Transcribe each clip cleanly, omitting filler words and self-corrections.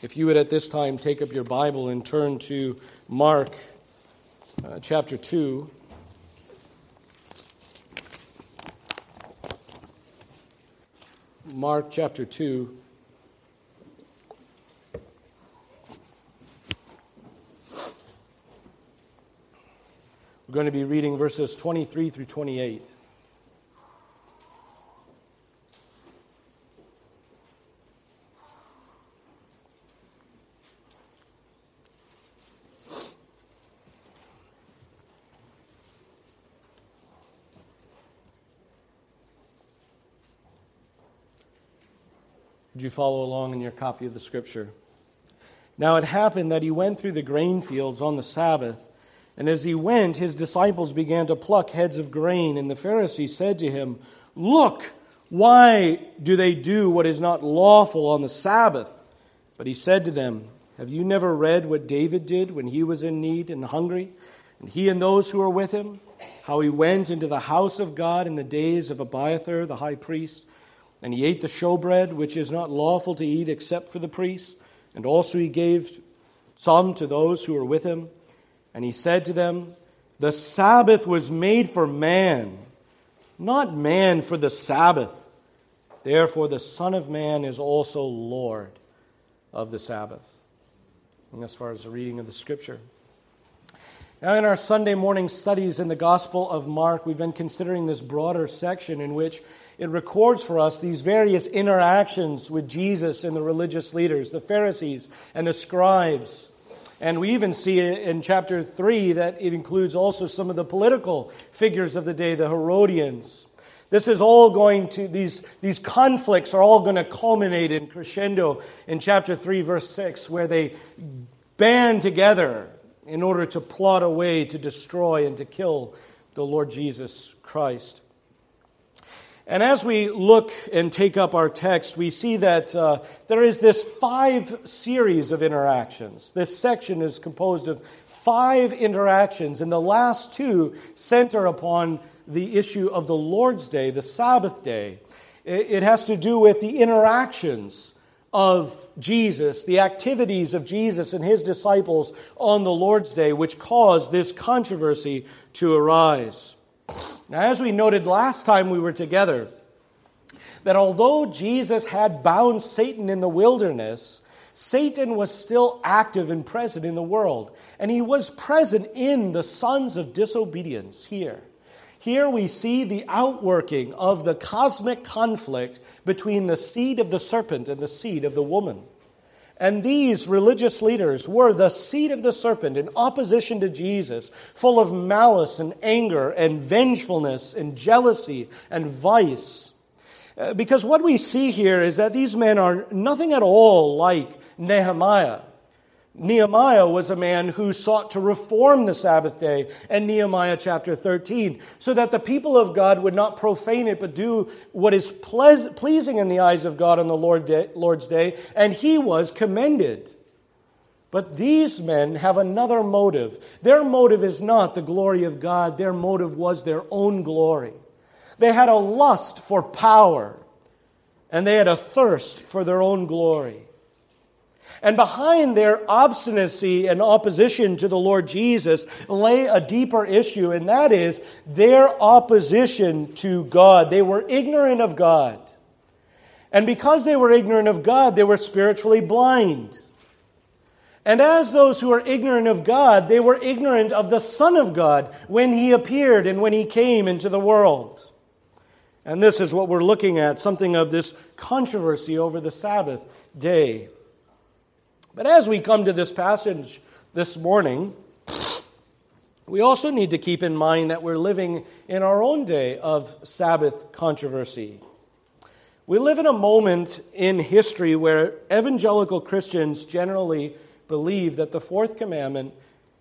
If you would at this time take up your Bible and turn to Mark chapter 2. Mark chapter 2. We're going to be reading verses 23 through 28. Would you follow along in your copy of the Scripture? Now it happened that he went through the grain fields on the Sabbath, and as he went, his disciples began to pluck heads of grain, and the Pharisees said to him, "Look, why do they do what is not lawful on the Sabbath?" But he said to them, "Have you never read what David did when he was in need and hungry, and he and those who were with him, how he went into the house of God in the days of Abiathar the high priest, and he ate the showbread, which is not lawful to eat except for the priests, and also he gave some to those who were with him. And he said to them, the Sabbath was made for man, not man for the Sabbath. Therefore the Son of Man is also Lord of the Sabbath." And as far as the reading of the Scripture. Now in our Sunday morning studies in the Gospel of Mark, we've been considering this broader section in which it records for us these various interactions with Jesus and the religious leaders, the Pharisees and the scribes. And we even see in chapter 3 that it includes also some of the political figures of the day, the Herodians. This is all going to, these conflicts are all going to culminate in crescendo in chapter 3, verse 6, where they band together in order to plot a way to destroy and to kill the Lord Jesus Christ. And as we look and take up our text, we see that there is this 5 series of interactions. This section is composed of 5 interactions, and the last 2 center upon the issue of the Lord's Day, the Sabbath day. It has to do with the interactions of Jesus, the activities of Jesus and his disciples on the Lord's Day, which caused this controversy to arise. Now, as we noted last time we were together, that although Jesus had bound Satan in the wilderness, Satan was still active and present in the world. And he was present in the sons of disobedience here. Here we see the outworking of the cosmic conflict between the seed of the serpent and the seed of the woman. And these religious leaders were the seed of the serpent in opposition to Jesus, full of malice and anger and vengefulness and jealousy and vice. Because what we see here is that these men are nothing at all like Nehemiah. Nehemiah was a man who sought to reform the Sabbath day in Nehemiah chapter 13, so that the people of God would not profane it, but do what is pleasing in the eyes of God on the Lord's day, and he was commended. But these men have another motive. Their motive is not the glory of God. Their motive was their own glory. They had a lust for power, and they had a thirst for their own glory. And behind their obstinacy and opposition to the Lord Jesus lay a deeper issue, and that is their opposition to God. They were ignorant of God. And because they were ignorant of God, they were spiritually blind. And as those who are ignorant of God, they were ignorant of the Son of God when He appeared and when He came into the world. And this is what we're looking at, something of this controversy over the Sabbath day. But as we come to this passage this morning, we also need to keep in mind that we're living in our own day of Sabbath controversy. We live in a moment in history where evangelical Christians generally believe that the fourth commandment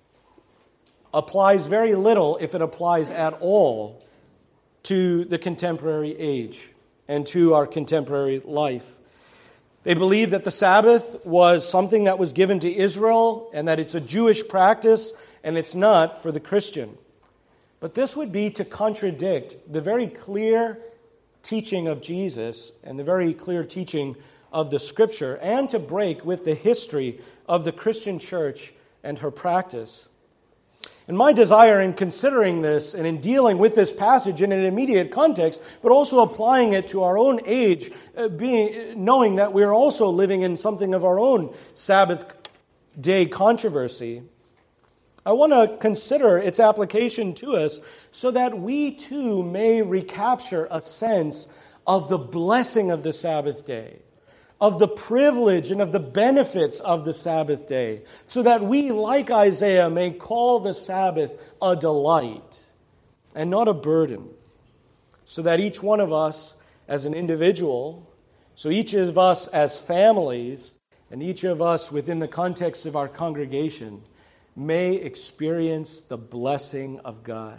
applies very little, if it applies at all, to the contemporary age and to our contemporary life. They believe that the Sabbath was something that was given to Israel and that it's a Jewish practice and it's not for the Christian. But this would be to contradict the very clear teaching of Jesus and the very clear teaching of the Scripture and to break with the history of the Christian church and her practice. And my desire in considering this and in dealing with this passage in an immediate context, but also applying it to our own age, knowing that we're also living in something of our own Sabbath day controversy, I want to consider its application to us so that we too may recapture a sense of the blessing of the Sabbath day, of the privilege and of the benefits of the Sabbath day, so that we, like Isaiah, may call the Sabbath a delight and not a burden, so that each one of us as an individual, so each of us as families, and each of us within the context of our congregation may experience the blessing of God.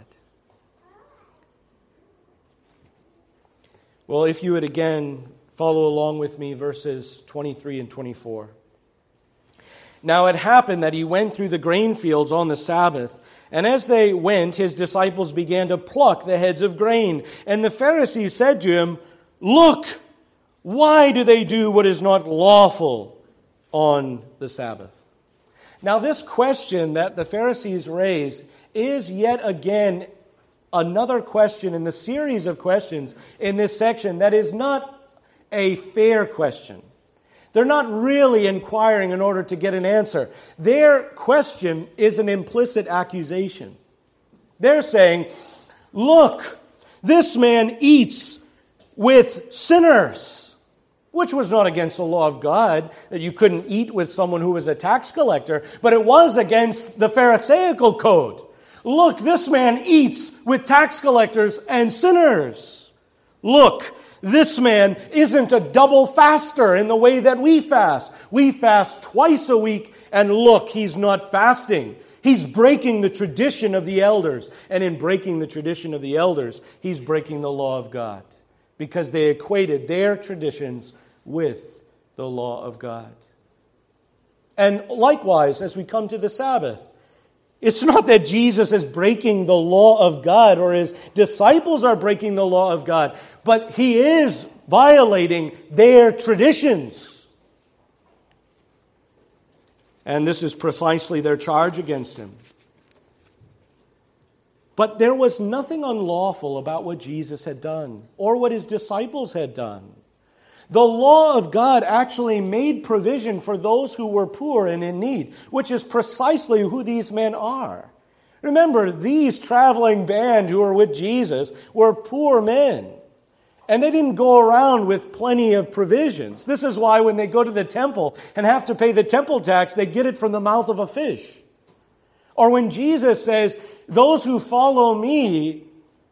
Well, if you would again follow along with me, verses 23 and 24. Now it happened that he went through the grain fields on the Sabbath, and as they went, his disciples began to pluck the heads of grain. And the Pharisees said to him, "Look, why do they do what is not lawful on the Sabbath?" Now this question that the Pharisees raise is yet again another question in the series of questions in this section that is not a fair question. They're not really inquiring in order to get an answer. Their question is an implicit accusation. They're saying, "Look, this man eats with sinners," which was not against the law of God, that you couldn't eat with someone who was a tax collector, but it was against the Pharisaical code. "Look, this man eats with tax collectors and sinners. Look, this man isn't a double faster in the way that we fast. We fast twice a week, and look, he's not fasting. He's breaking the tradition of the elders. And in breaking the tradition of the elders, he's breaking the law of God, because they equated their traditions with the law of God." And likewise, as we come to the Sabbath, it's not that Jesus is breaking the law of God or his disciples are breaking the law of God, but he is violating their traditions. And this is precisely their charge against him. But there was nothing unlawful about what Jesus had done or what his disciples had done. The law of God actually made provision for those who were poor and in need, which is precisely who these men are. Remember, these traveling band who were with Jesus were poor men, and they didn't go around with plenty of provisions. This is why when they go to the temple and have to pay the temple tax, they get it from the mouth of a fish. Or when Jesus says, "Those who follow me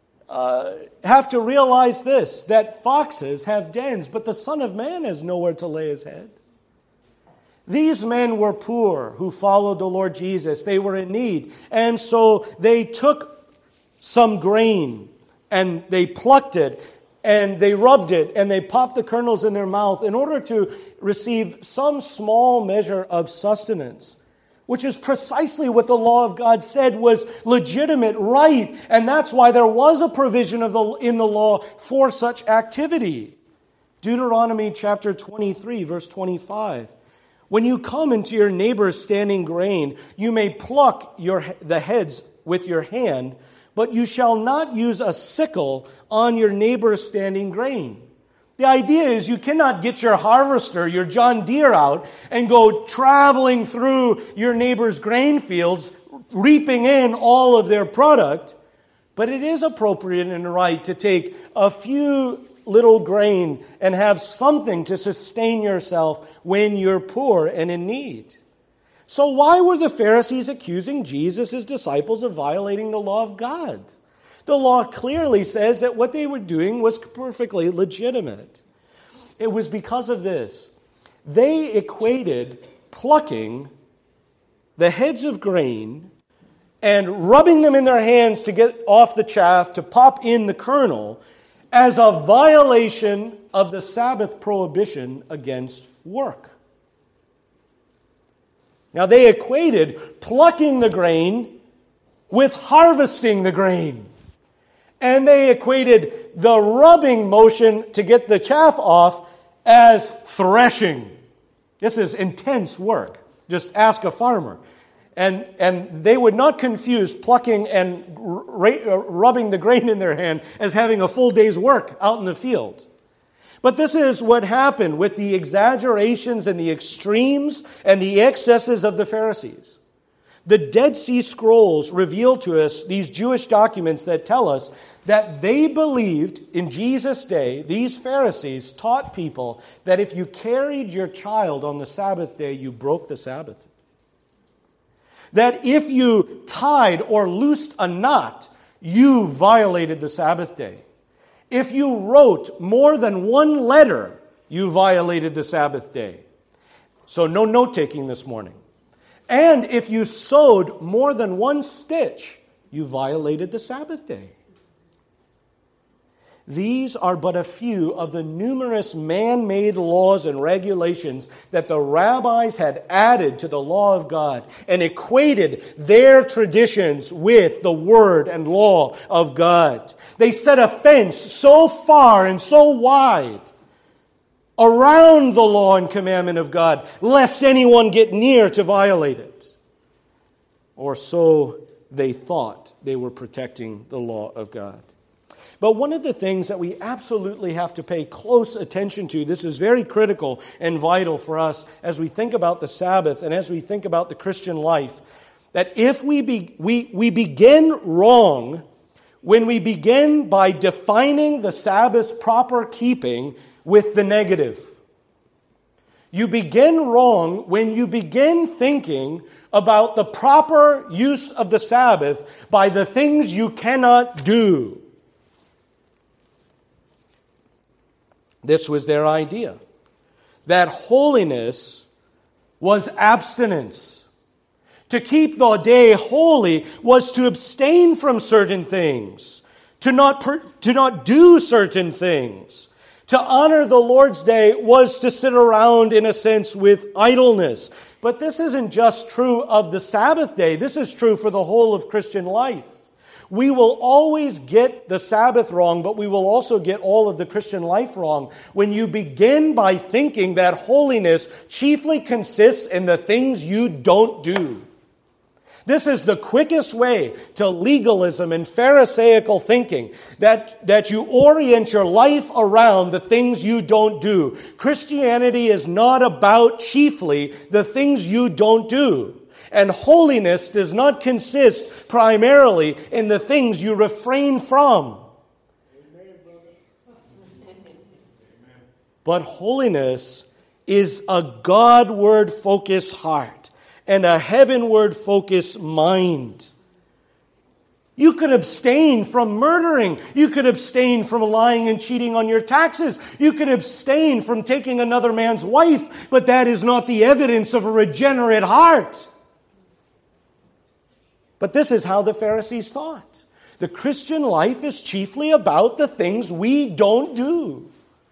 have to realize this, that foxes have dens, but the Son of Man has nowhere to lay his head." These men were poor who followed the Lord Jesus. They were in need. And so they took some grain and they plucked it and they rubbed it and they popped the kernels in their mouth in order to receive some small measure of sustenance, which is precisely what the law of God said was legitimate, right, and that's why there was a provision in the law for such activity. Deuteronomy chapter 23, verse 25. "When you come into your neighbor's standing grain, you may pluck the heads with your hand, but you shall not use a sickle on your neighbor's standing grain." The idea is you cannot get your harvester, your John Deere out, and go traveling through your neighbor's grain fields, reaping in all of their product. But it is appropriate and right to take a few little grain and have something to sustain yourself when you're poor and in need. So why were the Pharisees accusing Jesus' disciples of violating the law of God? The law clearly says that what they were doing was perfectly legitimate. It was because of this. They equated plucking the heads of grain and rubbing them in their hands to get off the chaff, to pop in the kernel, as a violation of the Sabbath prohibition against work. Now they equated plucking the grain with harvesting the grain. And they equated the rubbing motion to get the chaff off as threshing. This is intense work. Just ask a farmer. And they would not confuse plucking and rubbing the grain in their hand as having a full day's work out in the field. But this is what happened with the exaggerations and the extremes and the excesses of the Pharisees. The Dead Sea Scrolls reveal to us these Jewish documents that tell us that they believed in Jesus' day, these Pharisees taught people that if you carried your child on the Sabbath day, you broke the Sabbath. That if you tied or loosed a knot, you violated the Sabbath day. If you wrote more than one letter, you violated the Sabbath day. So no note-taking this morning. And if you sewed more than one stitch, you violated the Sabbath day. These are but a few of the numerous man-made laws and regulations that the rabbis had added to the law of God and equated their traditions with the word and law of God. They set a fence so far and so wide around the law and commandment of God, lest anyone get near to violate it. Or so they thought they were protecting the law of God. But one of the things that we absolutely have to pay close attention to, this is very critical and vital for us as we think about the Sabbath and as we think about the Christian life, that if we begin wrong when we begin by defining the Sabbath's proper keeping with the negative. You begin wrong when you begin thinking about the proper use of the Sabbath by the things you cannot do. This was their idea, that holiness was abstinence. To keep the day holy was to abstain from certain things, to not do certain things. To honor the Lord's Day was to sit around, in a sense, with idleness. But this isn't just true of the Sabbath day. This is true for the whole of Christian life. We will always get the Sabbath wrong, but we will also get all of the Christian life wrong when you begin by thinking that holiness chiefly consists in the things you don't do. This is the quickest way to legalism and Pharisaical thinking, that you orient your life around the things you don't do. Christianity is not about chiefly the things you don't do. And holiness does not consist primarily in the things you refrain from. But holiness is a Godward-focused heart and a heavenward-focused mind. You could abstain from murdering. You could abstain from lying and cheating on your taxes. You could abstain from taking another man's wife, but that is not the evidence of a regenerate heart. But this is how the Pharisees thought. The Christian life is chiefly about the things we don't do.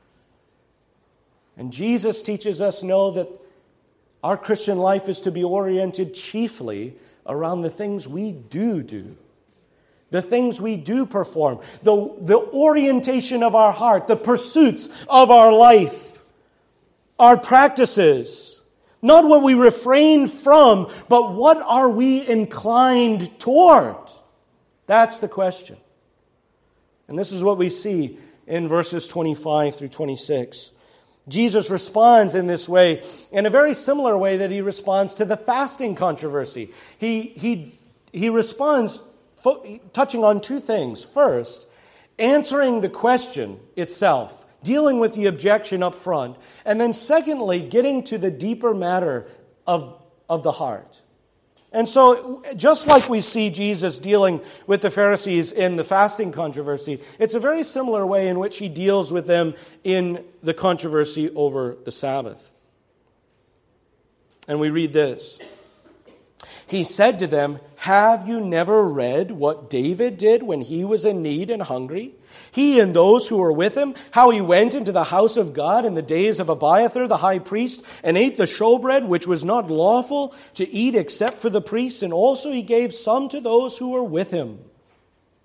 And Jesus teaches us, no, that our Christian life is to be oriented chiefly around the things we do. The things we do perform. The orientation of our heart, the pursuits of our life, our practices. Not what we refrain from, but what are we inclined toward? That's the question. And this is what we see in verses 25 through 26. Jesus responds in this way, in a very similar way that he responds to the fasting controversy. He responds touching on two things. First, answering the question itself, dealing with the objection up front, and then secondly, getting to the deeper matter of the heart. And so, just like we see Jesus dealing with the Pharisees in the fasting controversy, it's a very similar way in which he deals with them in the controversy over the Sabbath. And we read this. He said to them, "Have you never read what David did when he was in need and hungry? He and those who were with him, how he went into the house of God in the days of Abiathar the high priest, and ate the showbread which was not lawful to eat except for the priests, and also he gave some to those who were with him."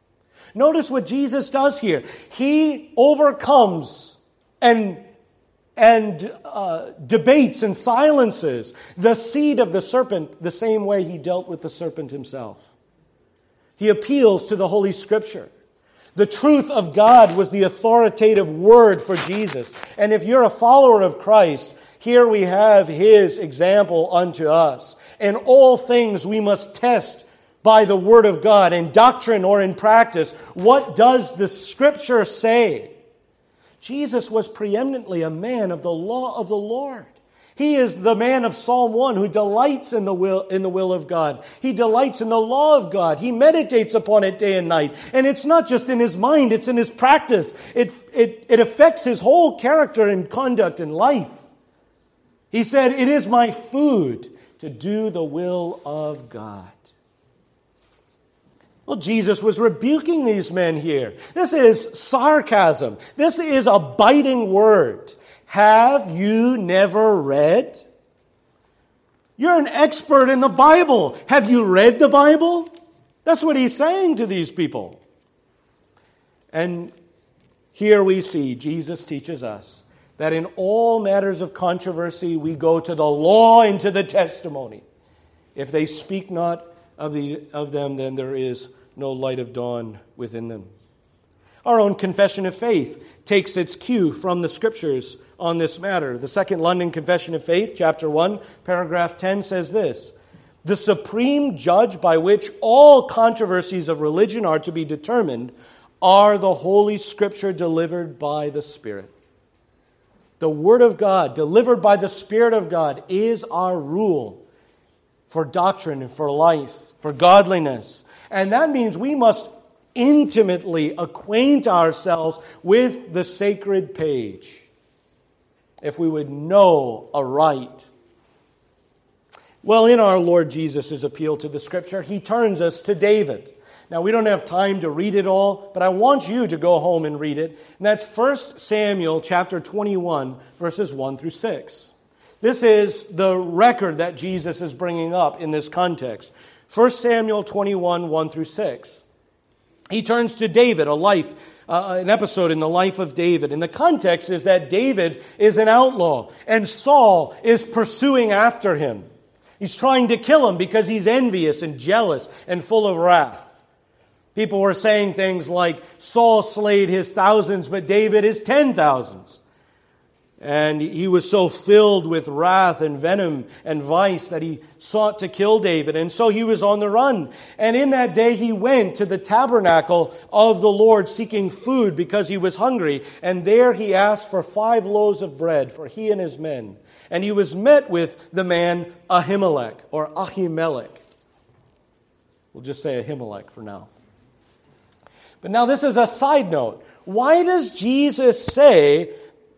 Notice what Jesus does here. He overcomes and and debates and silences the seed of the serpent the same way he dealt with the serpent himself. He appeals to the Holy Scripture. The truth of God was the authoritative word for Jesus. And if you're a follower of Christ, here we have His example unto us. In all things we must test by the Word of God, in doctrine or in practice. What does the Scripture say? Jesus was preeminently a man of the law of the Lord. He is the man of Psalm 1 who delights in the will of God. He delights in the law of God. He meditates upon it day and night. And it's not just in his mind, it's in his practice. It affects his whole character and conduct in life. He said, "It is my food to do the will of God." Well, Jesus was rebuking these men here. This is sarcasm. This is a biting word. Have you never read? You're an expert in the Bible. Have you read the Bible? That's what he's saying to these people. And here we see Jesus teaches us that in all matters of controversy, we go to the law and to the testimony. If they speak not of them, then there is no light of dawn within them. Our own confession of faith takes its cue from the Scriptures on this matter. The Second London Confession of Faith, chapter 1, paragraph 10 says this: "The supreme judge by which all controversies of religion are to be determined are the Holy Scripture delivered by the Spirit." The Word of God, delivered by the Spirit of God, is our rule for doctrine and for life, for godliness. And that means we must intimately acquaint ourselves with the sacred page if we would know aright. Well, in our Lord Jesus' appeal to the Scripture, He turns us to David. Now, we don't have time to read it all, but I want you to go home and read it. And that's 1 Samuel chapter 21, verses 1 through 6. This is the record that Jesus is bringing up in this context. 1 Samuel 21, 1 through 6. He turns to David, an episode in the life of David. And the context is that David is an outlaw, and Saul is pursuing after him. He's trying to kill him because he's envious and jealous and full of wrath. People were saying things like, Saul slayed his thousands, but David his 10,000s. And he was so filled with wrath and venom and vice that he sought to kill David. And so he was on the run. And in that day he went to the tabernacle of the Lord seeking food because he was hungry. And there he asked for 5 loaves of bread for he and his men. And he was met with the man Ahimelech or Ahimelech. We'll just say Ahimelech for now. But now this is a side note. Why does Jesus say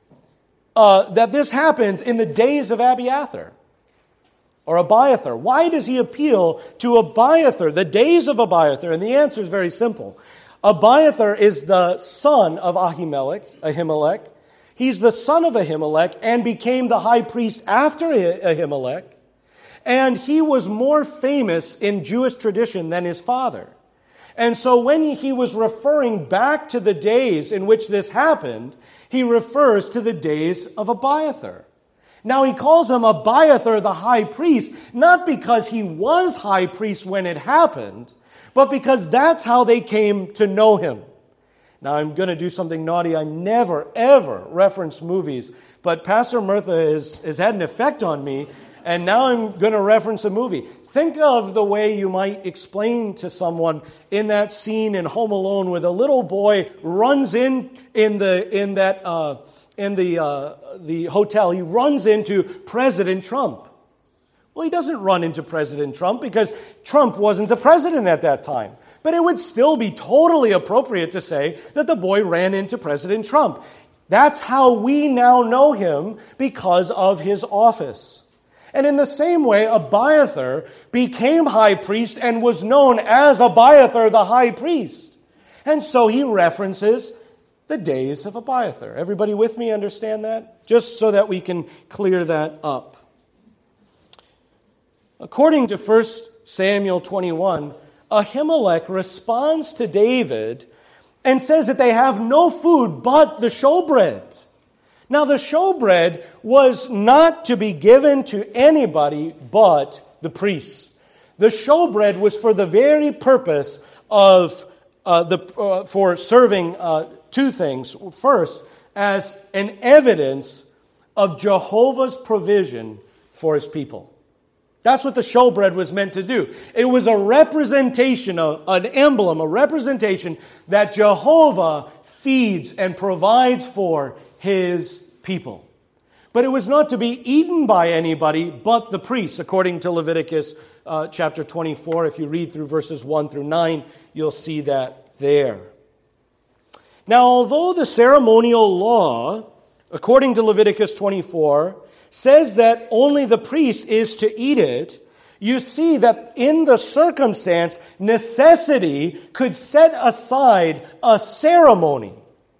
that this happens in the days of Abiathar or Abiathar? Why does he appeal to Abiathar, the days of Abiathar? And the answer is very simple. Abiathar is the son of Ahimelech. He's the son of Ahimelech and became the high priest after Ahimelech. And he was more famous in Jewish tradition than his father. And so when he was referring back to the days in which this happened, he refers to the days of Abiathar. Now he calls him Abiathar the high priest, not because he was high priest when it happened, but because that's how they came to know him. Now I'm going to do something naughty. I never, ever reference movies, but Pastor Murtha has had an effect on me, and now I'm going to reference a movie. Think of the way you might explain to someone in that scene in Home Alone where the little boy runs in the hotel. He runs into President Trump. Well, he doesn't run into President Trump because Trump wasn't the president at that time. But it would still be totally appropriate to say that the boy ran into President Trump. That's how we now know him because of his office. And in the same way, Abiathar became high priest and was known as Abiathar the high priest. And so he references the days of Abiathar. Everybody with me understand that? Just so that we can clear that up. According to 1 Samuel 21, Ahimelech responds to David and says that they have no food but the showbread. Now, the showbread was not to be given to anybody but the priests. The showbread was for the very purpose of for serving two things. First, as an evidence of Jehovah's provision for His people. That's what the showbread was meant to do. It was a representation, an emblem, a representation that Jehovah feeds and provides for His people. But it was not to be eaten by anybody but the priests, according to Leviticus chapter 24. If you read through verses 1 through 9, you'll see that there. Now, although the ceremonial law, according to Leviticus 24, says that only the priest is to eat it, you see that in the circumstance, necessity could set aside a ceremony.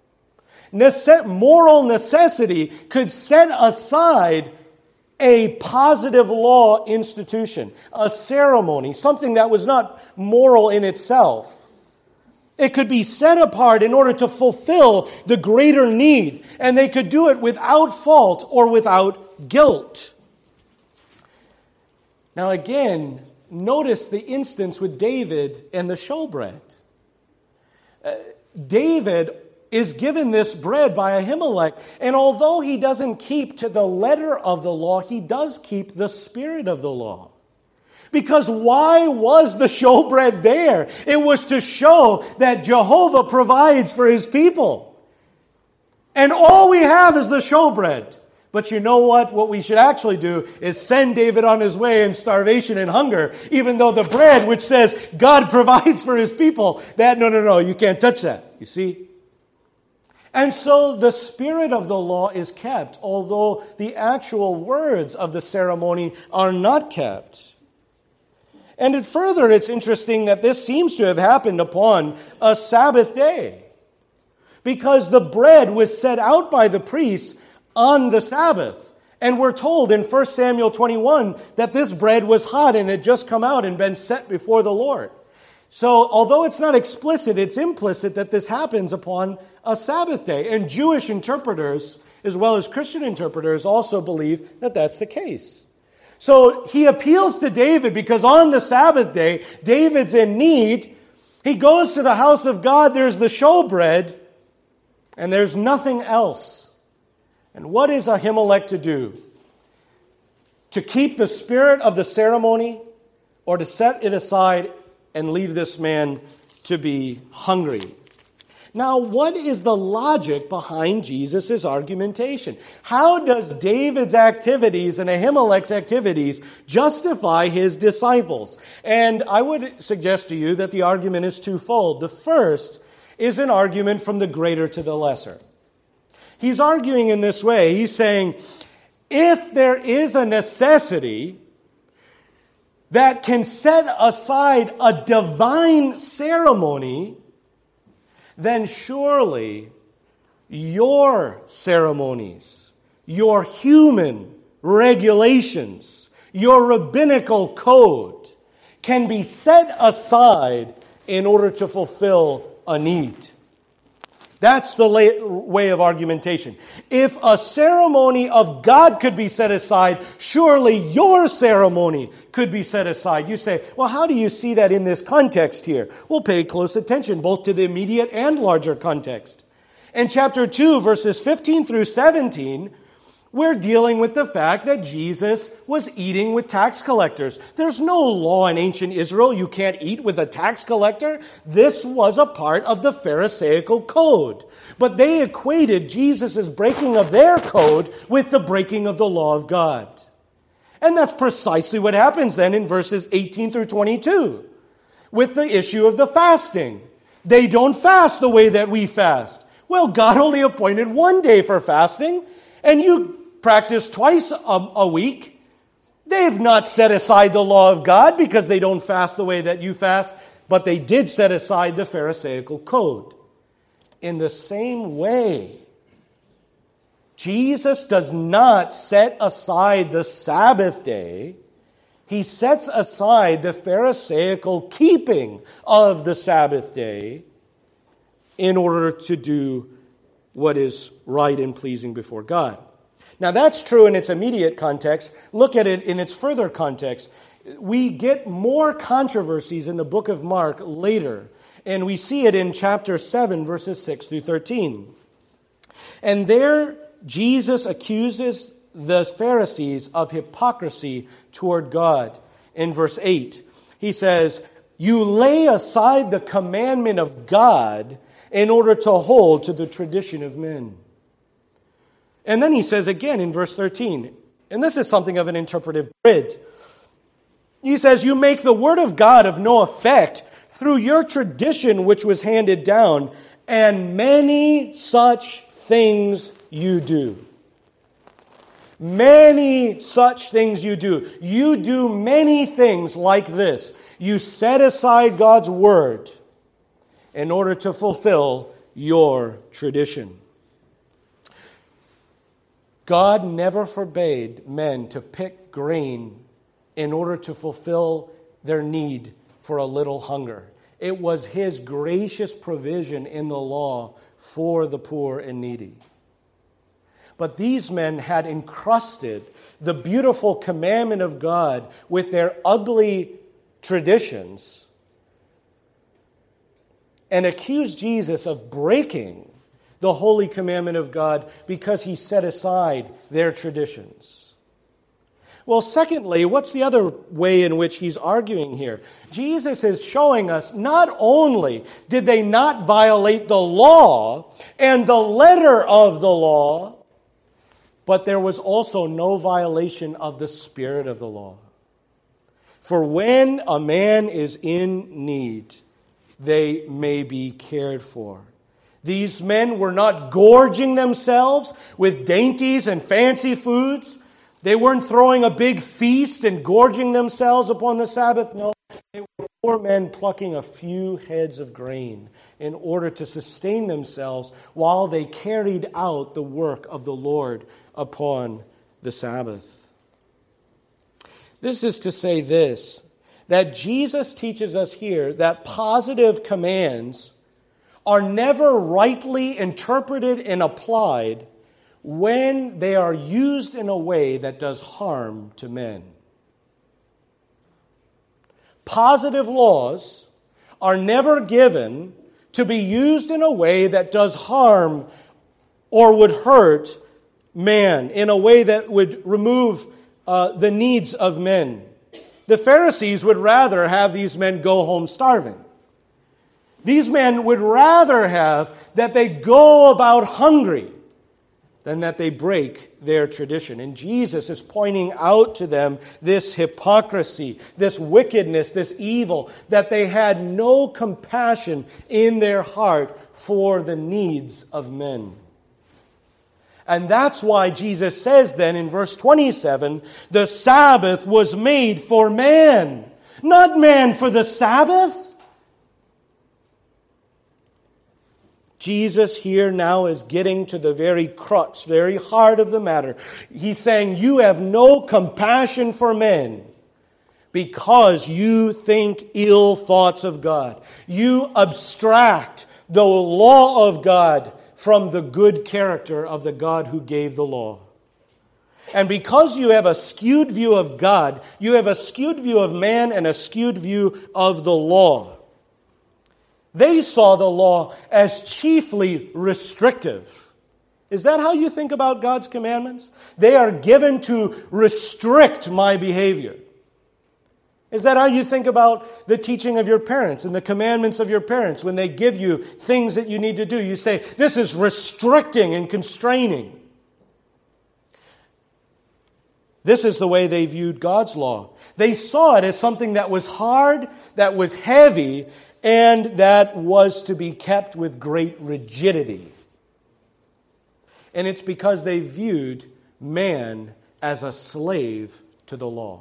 Moral necessity could set aside a positive law institution, a ceremony, something that was not moral in itself. It could be set apart in order to fulfill the greater need, and they could do it without fault or without guilt. Now again, notice the instance with David and the showbread. David is given this bread by Ahimelech, and although he doesn't keep to the letter of the law, he does keep the spirit of the law. Because why was the showbread there? It was to show that Jehovah provides for His people. And all we have is the showbread. But you know what? What we should actually do is send David on his way in starvation and hunger, even though the bread, which says God provides for His people, no, you can't touch that. You see? And so the spirit of the law is kept, although the actual words of the ceremony are not kept. And further, it's interesting that this seems to have happened upon a Sabbath day, because the bread was set out by the priests on the Sabbath. And we're told in 1 Samuel 21 that this bread was hot and had just come out and been set before the Lord. So although it's not explicit, it's implicit that this happens upon a Sabbath day. And Jewish interpreters, as well as Christian interpreters, also believe that that's the case. So he appeals to David because on the Sabbath day, David's in need. He goes to the house of God, there's the showbread, and there's nothing else. And what is Ahimelech to do? To keep the spirit of the ceremony, or to set it aside and leave this man to be hungry? Now, what is the logic behind Jesus' argumentation? How does David's activities and Ahimelech's activities justify his disciples? And I would suggest to you that the argument is twofold. The first is an argument from the greater to the lesser. He's arguing in this way. He's saying, if there is a necessity that can set aside a divine ceremony, then surely your ceremonies, your human regulations, your rabbinical code can be set aside in order to fulfill a need. That's the way of argumentation. If a ceremony of God could be set aside, surely your ceremony could be set aside. You say, well, how do you see that in this context here? We'll pay close attention both to the immediate and larger context. In chapter 2, verses 15 through 17, we're dealing with the fact that Jesus was eating with tax collectors. There's no law in ancient Israel. You can't eat with a tax collector. This was a part of the Pharisaical code. But they equated Jesus' breaking of their code with the breaking of the law of God. And that's precisely what happens then in verses 18 through 22 with the issue of the fasting. They don't fast the way that we fast. Well, God only appointed one day for fasting, and you practice twice a week. They've not set aside the law of God because they don't fast the way that you fast, but they did set aside the Pharisaical code. In the same way, Jesus does not set aside the Sabbath day. He sets aside the Pharisaical keeping of the Sabbath day in order to do what is right and pleasing before God. Now that's true in its immediate context. Look at it in its further context. We get more controversies in the book of Mark later, and we see it in chapter 7, verses 6 through 13. And there Jesus accuses the Pharisees of hypocrisy toward God. In verse 8, he says, "You lay aside the commandment of God in order to hold to the tradition of men." And then he says again in verse 13, and this is something of an interpretive grid. He says, "You make the word of God of no effect through your tradition which was handed down, and many such things you do." Many such things you do. You do many things like this. You set aside God's word in order to fulfill your tradition. God never forbade men to pick grain in order to fulfill their need for a little hunger. It was His gracious provision in the law for the poor and needy. But these men had encrusted the beautiful commandment of God with their ugly traditions and accused Jesus of breaking the holy commandment of God because He set aside their traditions. Well, secondly, what's the other way in which He's arguing here? Jesus is showing us not only did they not violate the law and the letter of the law, but there was also no violation of the spirit of the law. For when a man is in need, they may be cared for. These men were not gorging themselves with dainties and fancy foods. They weren't throwing a big feast and gorging themselves upon the Sabbath. No, they were poor men plucking a few heads of grain in order to sustain themselves while they carried out the work of the Lord upon the Sabbath. This is to say this, that Jesus teaches us here that positive commands are never rightly interpreted and applied when they are used in a way that does harm to men. Positive laws are never given to be used in a way that does harm or would hurt man, in a way that would remove the needs of men. The Pharisees would rather have these men go home starving. These men would rather have that they go about hungry than that they break their tradition. And Jesus is pointing out to them this hypocrisy, this wickedness, this evil, that they had no compassion in their heart for the needs of men. And that's why Jesus says then in verse 27, the Sabbath was made for man, not man for the Sabbath. Jesus here now is getting to the very crux, very heart of the matter. He's saying, you have no compassion for men because you think ill thoughts of God. You abstract the law of God from the good character of the God who gave the law. And because you have a skewed view of God, you have a skewed view of man and a skewed view of the law. They saw the law as chiefly restrictive. Is that how you think about God's commandments? They are given to restrict my behavior. Is that how you think about the teaching of your parents and the commandments of your parents when they give you things that you need to do? You say, this is restricting and constraining. This is the way they viewed God's law. They saw it as something that was hard, that was heavy, and that was to be kept with great rigidity. And it's because they viewed man as a slave to the law.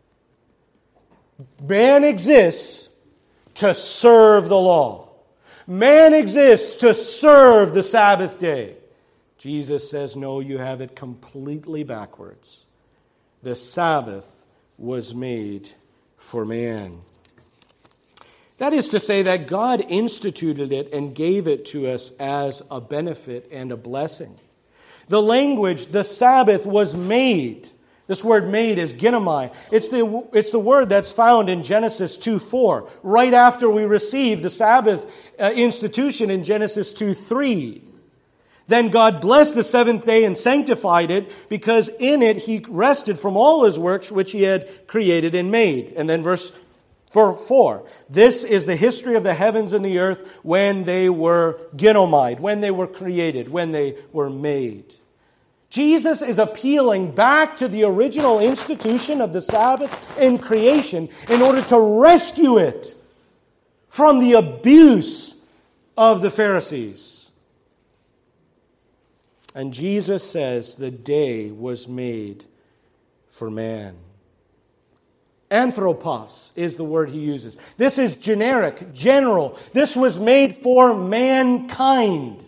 Man exists to serve the law. Man exists to serve the Sabbath day. Jesus says, no, you have it completely backwards. The Sabbath was made for man. That is to say that God instituted it and gave it to us as a benefit and a blessing. The language, the Sabbath was made. This word made is ginomai. It's the word that's found in Genesis 2:4, right after we receive the Sabbath institution in Genesis 2:3. Then God blessed the seventh day and sanctified it, because in it he rested from all his works which he had created and made. And then verse 4, this is the history of the heavens and the earth when they were ginomai, when they were created, when they were made. Jesus is appealing back to the original institution of the Sabbath in creation in order to rescue it from the abuse of the Pharisees. And Jesus says the day was made for man. Anthropos is the word he uses. This is generic, general. This was made for mankind.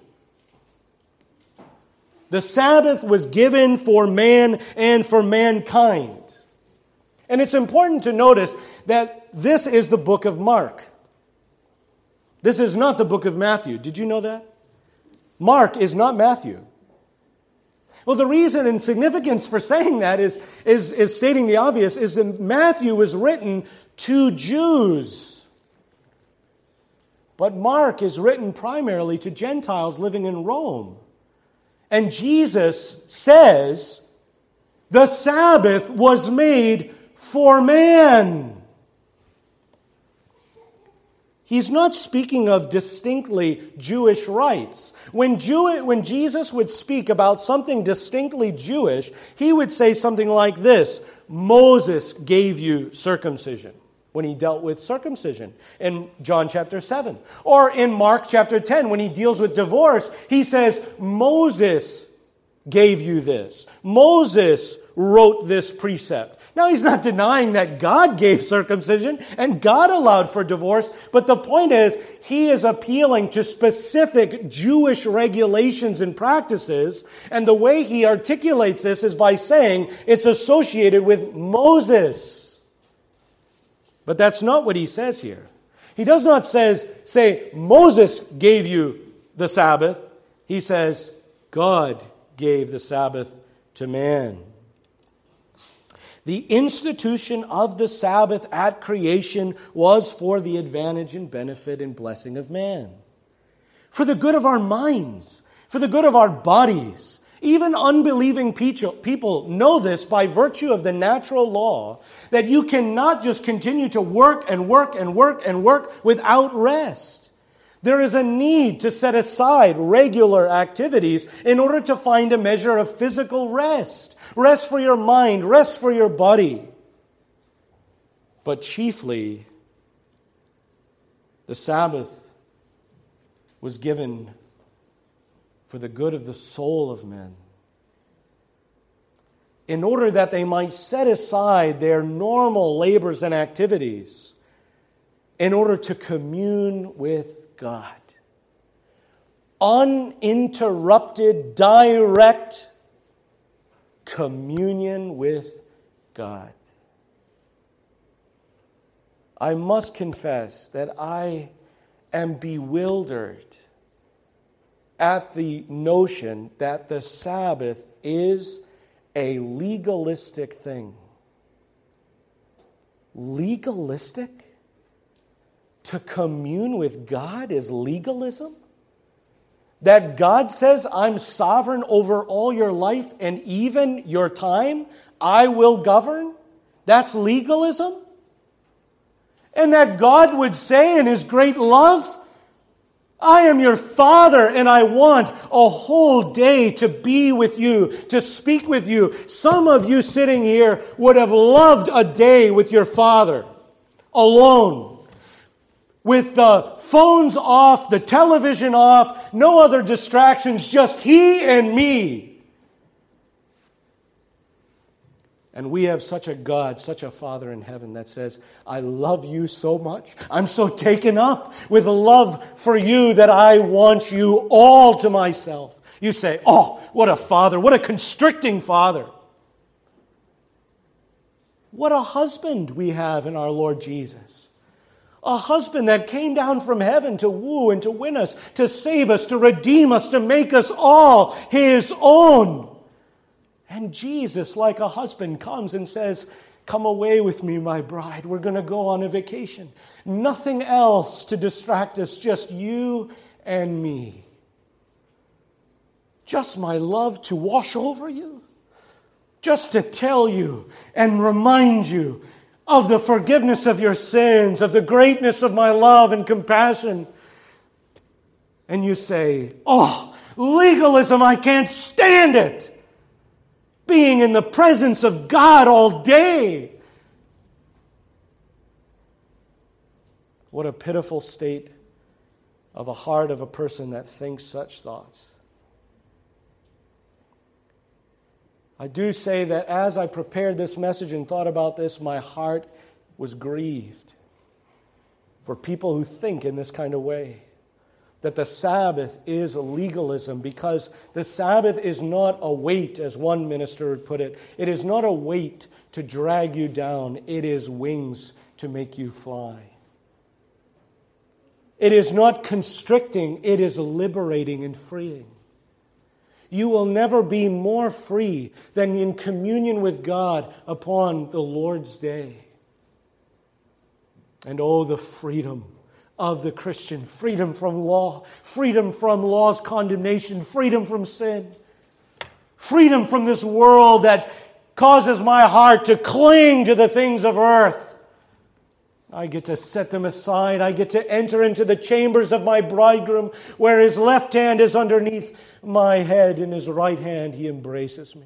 The Sabbath was given for man and for mankind. And it's important to notice that this is the book of Mark. This is not the book of Matthew. Did you know that? Mark is not Matthew. Well, the reason and significance for saying that is stating the obvious, is that Matthew was written to Jews. But Mark is written primarily to Gentiles living in Rome. And Jesus says, the Sabbath was made for man. He's not speaking of distinctly Jewish rites. When Jesus would speak about something distinctly Jewish, he would say something like this: Moses gave you circumcision, when he dealt with circumcision in John chapter 7. Or in Mark chapter 10, when he deals with divorce, he says, Moses gave you this. Moses wrote this precept. Now, he's not denying that God gave circumcision and God allowed for divorce, but the point is, he is appealing to specific Jewish regulations and practices, and the way he articulates this is by saying it's associated with Moses. But that's not what he says here. He does not say Moses gave you the Sabbath. He says God gave the Sabbath to man. The institution of the Sabbath at creation was for the advantage and benefit and blessing of man. For the good of our minds, for the good of our bodies. Even unbelieving people know this by virtue of the natural law, that you cannot just continue to work and work and work and work without rest. There is a need to set aside regular activities in order to find a measure of physical rest. Rest for your mind, rest for your body. But chiefly, the Sabbath was given for the good of the soul of men, in order that they might set aside their normal labors and activities in order to commune with God. Uninterrupted, direct communion with God. I must confess that I am bewildered at the notion that the Sabbath is a legalistic thing. Legalistic? To commune with God is legalism? That God says, I'm sovereign over all your life and even your time, I will govern? That's legalism? And that God would say in His great love, I am your Father and I want a whole day to be with you, to speak with you. Some of you sitting here would have loved a day with your Father, alone. With the phones off, the television off, no other distractions, just He and me. And we have such a God, such a Father in heaven that says, I love you so much. I'm so taken up with love for you that I want you all to myself. You say, oh, what a Father, what a constricting Father. What a husband we have in our Lord Jesus. A husband that came down from heaven to woo and to win us, to save us, to redeem us, to make us all His own. And Jesus, like a husband, comes and says, come away with me, my bride. We're going to go on a vacation. Nothing else to distract us, just you and me. Just my love to wash over you. Just to tell you and remind you of the forgiveness of your sins, of the greatness of my love and compassion. And you say, oh, legalism, I can't stand it. Being in the presence of God all day. What a pitiful state of a heart of a person that thinks such thoughts. I do say that as I prepared this message and thought about this, my heart was grieved for people who think in this kind of way. That the Sabbath is a legalism, because the Sabbath is not a weight, as one minister would put it. It is not a weight to drag you down. It is wings to make you fly. It is not constricting. It is liberating and freeing. You will never be more free than in communion with God upon the Lord's day. And oh, the freedom of the Christian. Freedom from law. Freedom from law's condemnation. Freedom from sin. Freedom from this world that causes my heart to cling to the things of earth. I get to set them aside. I get to enter into the chambers of my bridegroom, where His left hand is underneath my head, and His right hand He embraces me.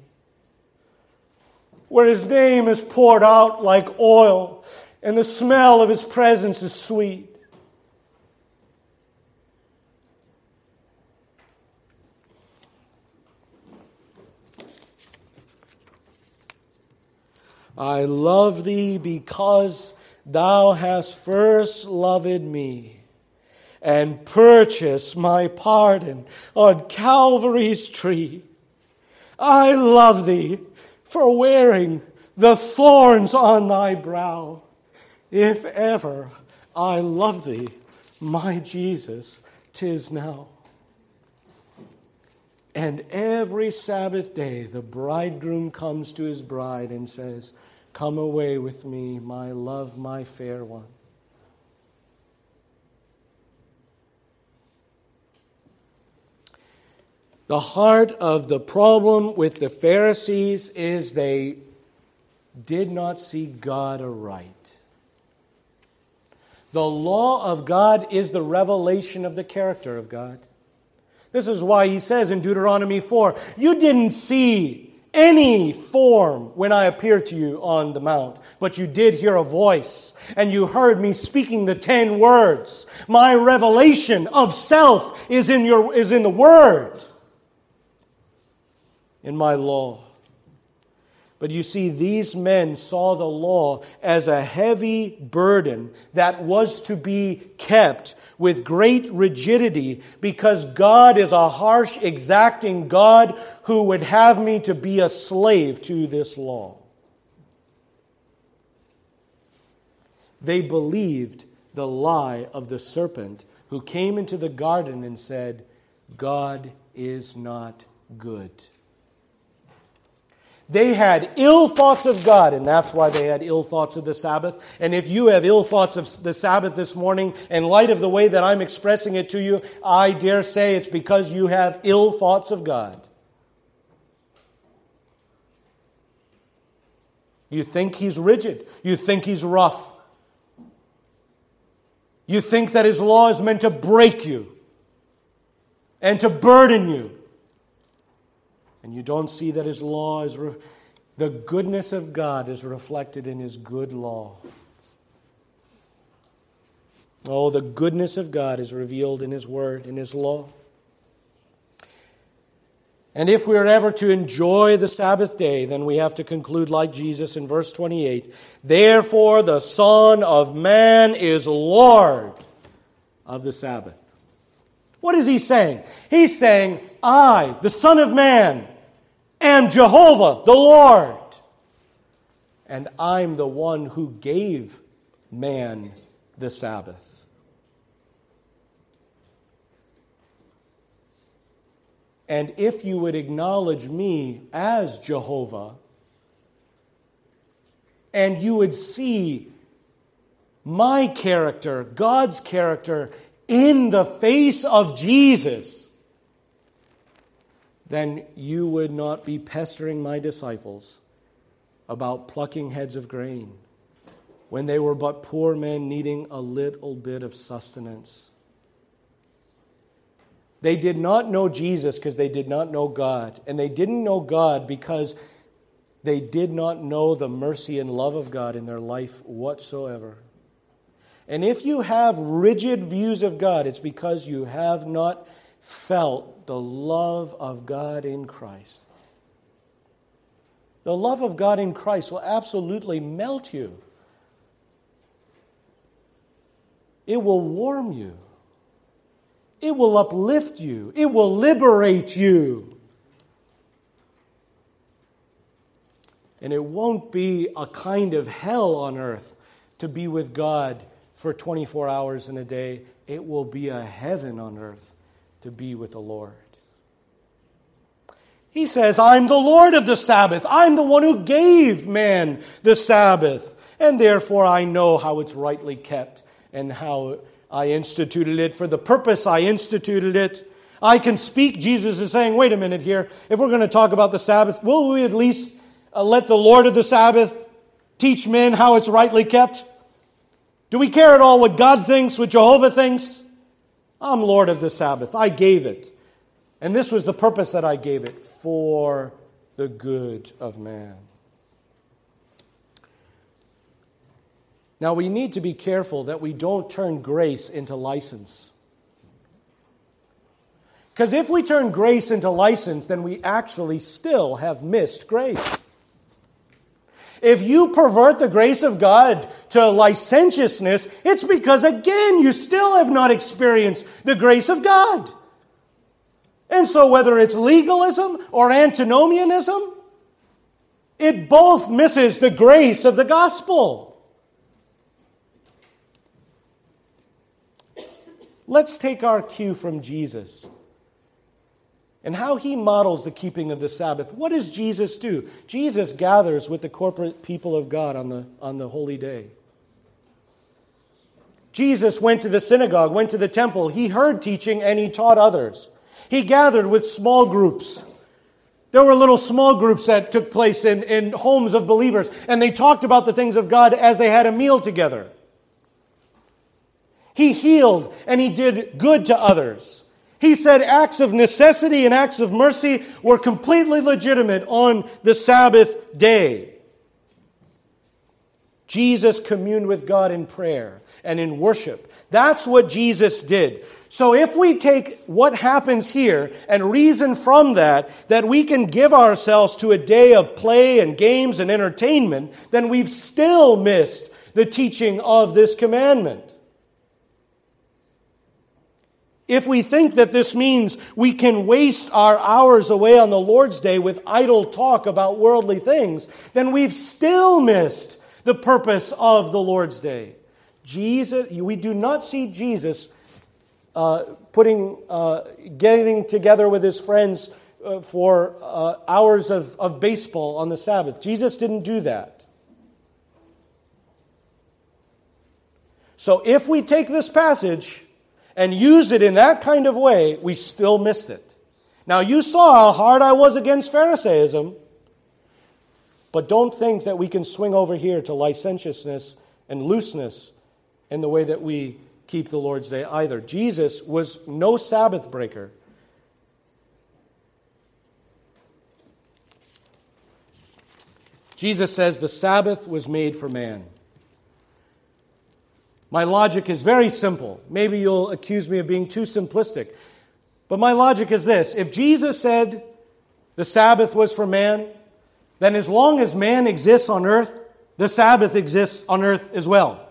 Where His name is poured out like oil, and the smell of His presence is sweet. I love Thee because Thou hast first loved me, and purchased my pardon on Calvary's tree. I love Thee for wearing the thorns on Thy brow. If ever I love Thee, my Jesus, 'tis now. And every Sabbath day the bridegroom comes to his bride and says, come away with me, my love, my fair one. The heart of the problem with the Pharisees is they did not see God aright. The law of God is the revelation of the character of God. This is why He says in Deuteronomy 4, you didn't see any form when I appeared to you on the mount, but you did hear a voice, and you heard me speaking the 10 words. My revelation of self is in the Word, in my law. But you see, these men saw the law as a heavy burden that was to be kept with great rigidity, because God is a harsh, exacting God who would have me to be a slave to this law. They believed the lie of the serpent who came into the garden and said, God is not good. They had ill thoughts of God, and that's why they had ill thoughts of the Sabbath. And if you have ill thoughts of the Sabbath this morning, in light of the way that I'm expressing it to you, I dare say it's because you have ill thoughts of God. You think He's rigid. You think He's rough. You think that His law is meant to break you and to burden you. And you don't see that His law is, the goodness of God is reflected in His good law. Oh, the goodness of God is revealed in His Word, in His law. And if we are ever to enjoy the Sabbath day, then we have to conclude like Jesus in verse 28. Therefore the Son of Man is Lord of the Sabbath. What is He saying? He's saying, I, the Son of Man, am Jehovah, the Lord. And I'm the one who gave man the Sabbath. And if you would acknowledge me as Jehovah, and you would see my character, God's character, in the face of Jesus, then you would not be pestering my disciples about plucking heads of grain when they were but poor men needing a little bit of sustenance. They did not know Jesus because they did not know God. And they didn't know God because they did not know the mercy and love of God in their life whatsoever. And if you have rigid views of God, it's because you have not felt the love of God in Christ. The love of God in Christ will absolutely melt you. It will warm you. It will uplift you. It will liberate you. And it won't be a kind of hell on earth to be with God for 24 hours in a day. It will be a heaven on earth to be with the Lord. He says, I'm the Lord of the Sabbath. I'm the one who gave man the Sabbath. And therefore I know how it's rightly kept and how I instituted it for the purpose I instituted it. I can speak. Jesus is saying, wait a minute here. If we're going to talk about the Sabbath, will we at least let the Lord of the Sabbath teach men how it's rightly kept? Do we care at all what God thinks, what Jehovah thinks? I'm Lord of the Sabbath. I gave it. And this was the purpose that I gave it, for the good of man. Now we need to be careful that we don't turn grace into license. Because if we turn grace into license, then we actually still have missed grace. If you pervert the grace of God to licentiousness, it's because, again, you still have not experienced the grace of God. And so whether it's legalism or antinomianism, it both misses the grace of the gospel. Let's take our cue from Jesus and how he models the keeping of the Sabbath. What does Jesus do? Jesus gathers with the corporate people of God on the holy day. Jesus went to the synagogue, went to the temple. He heard teaching and he taught others. He gathered with small groups. There were little small groups that took place in homes of believers, and they talked about the things of God as they had a meal together. He healed and he did good to others. He said acts of necessity and acts of mercy were completely legitimate on the Sabbath day. Jesus communed with God in prayer and in worship. That's what Jesus did. So if we take what happens here and reason from that we can give ourselves to a day of play and games and entertainment, then we've still missed the teaching of this commandment. If we think that this means we can waste our hours away on the Lord's Day with idle talk about worldly things, then we've still missed the purpose of the Lord's Day. We do not see Jesus getting together with his friends for hours of baseball on the Sabbath. Jesus didn't do that. So if we take this passage and use it in that kind of way, we still missed it. Now, you saw how hard I was against Pharisaism, but don't think that we can swing over here to licentiousness and looseness in the way that we keep the Lord's Day either. Jesus was no Sabbath breaker. Jesus says the Sabbath was made for man. My logic is very simple. Maybe you'll accuse me of being too simplistic. But my logic is this. If Jesus said the Sabbath was for man, then as long as man exists on earth, the Sabbath exists on earth as well.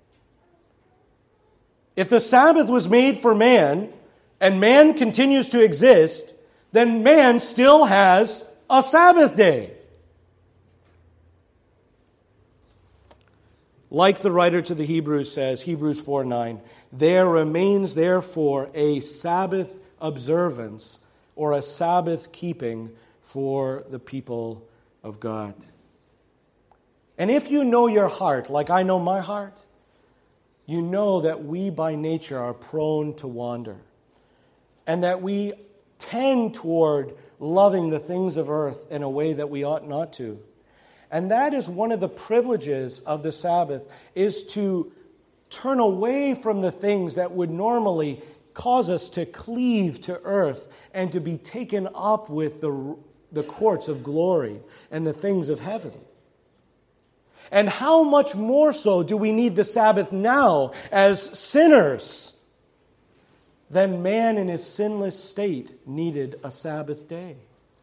If the Sabbath was made for man, and man continues to exist, then man still has a Sabbath day. Like the writer to the Hebrews says, Hebrews 4:9, there remains therefore a Sabbath observance or a Sabbath keeping for the people of God. And if you know your heart, like I know my heart, you know that we by nature are prone to wander, and that we tend toward loving the things of earth in a way that we ought not to. And that is one of the privileges of the Sabbath, is to turn away from the things that would normally cause us to cleave to earth and to be taken up with the courts of glory and the things of heaven. And how much more so do we need the Sabbath now as sinners than man in his sinless state needed a Sabbath day?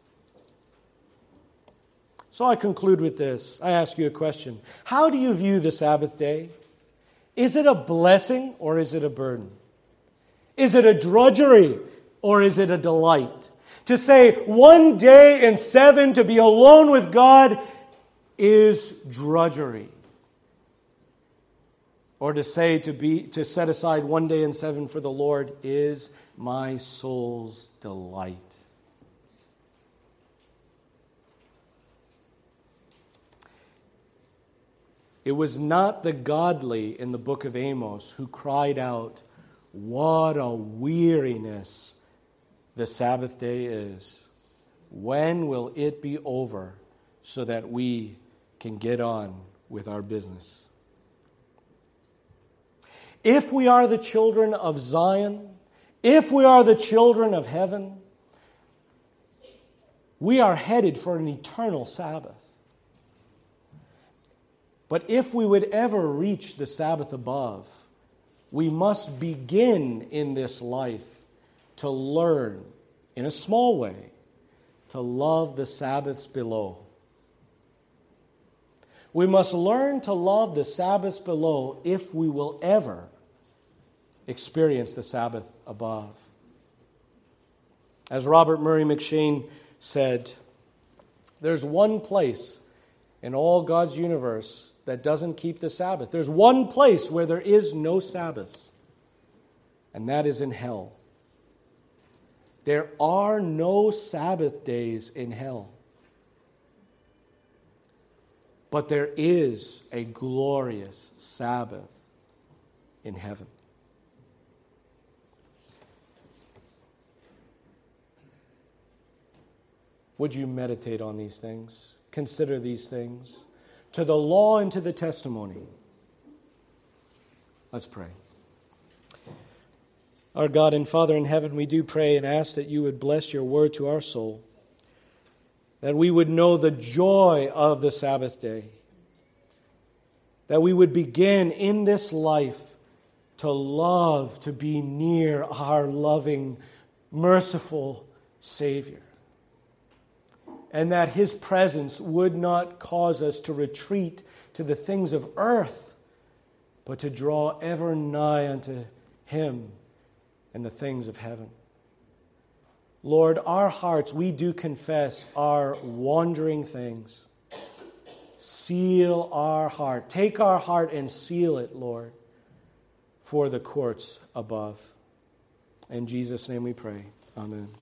So I conclude with this. I ask you a question. How do you view the Sabbath day? Is it a blessing or is it a burden? Is it a drudgery or is it a delight? To say 1 day in 7 to be alone with God is drudgery. Or to say to set aside 1 day in 7 for the Lord is my soul's delight. It was not the godly in the book of Amos who cried out, "What a weariness the Sabbath day is. When will it be over so that we can get on with our business?" If we are the children of Zion, if we are the children of heaven, we are headed for an eternal Sabbath. But if we would ever reach the Sabbath above, we must begin in this life to learn, in a small way, to love the Sabbaths below. We must learn to love the Sabbaths below if we will ever experience the Sabbath above. As Robert Murray McCheyne said, there's one place in all God's universe that doesn't keep the Sabbath. There's one place where there is no Sabbath, and that is in hell. There are no Sabbath days in hell. But there is a glorious Sabbath in heaven. Would you meditate on these things? Consider these things. To the law and to the testimony. Let's pray. Our God and Father in heaven, we do pray and ask that you would bless your word to our soul, that we would know the joy of the Sabbath day, that we would begin in this life to love, to be near our loving, merciful Savior, and that His presence would not cause us to retreat to the things of earth, but to draw ever nigh unto Him and the things of heaven. Lord, our hearts, we do confess, are wandering things. Seal our heart. Take our heart and seal it, Lord, for the courts above. In Jesus' name we pray. Amen.